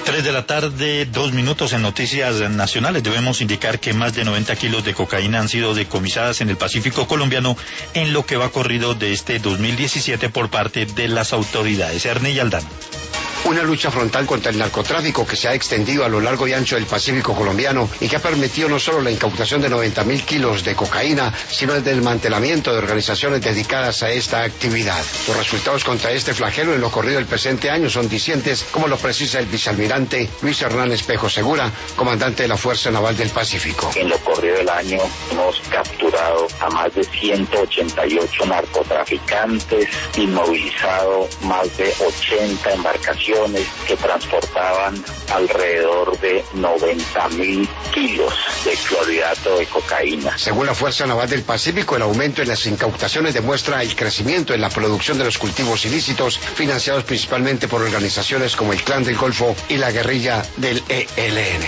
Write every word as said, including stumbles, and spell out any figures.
Tres de la tarde, dos minutos en Noticias Nacionales. Debemos indicar que más de noventa kilos de cocaína han sido decomisadas en el Pacífico colombiano en lo que va corrido de este dos mil diecisiete por parte de las autoridades. Erney Aldana. Una lucha frontal contra el narcotráfico que se ha extendido a lo largo y ancho del Pacífico colombiano y que ha permitido no solo la incautación de noventa mil kilos de cocaína, sino el desmantelamiento de organizaciones dedicadas a esta actividad. Los resultados contra este flagelo en lo corrido del presente año son dicientes, como lo precisa el vicealmirante Luis Hernán Espejo Segura, comandante de la Fuerza Naval del Pacífico. En lo corrido del año hemos capturado a más de ciento ochenta y ocho narcotraficantes, inmovilizado más de ochenta embarcaciones que transportaban alrededor de noventa mil kilos de clorhidrato de cocaína. Según la Fuerza Naval del Pacífico, el aumento en las incautaciones demuestra el crecimiento en la producción de los cultivos ilícitos, financiados principalmente por organizaciones como el Clan del Golfo y la guerrilla del E L N.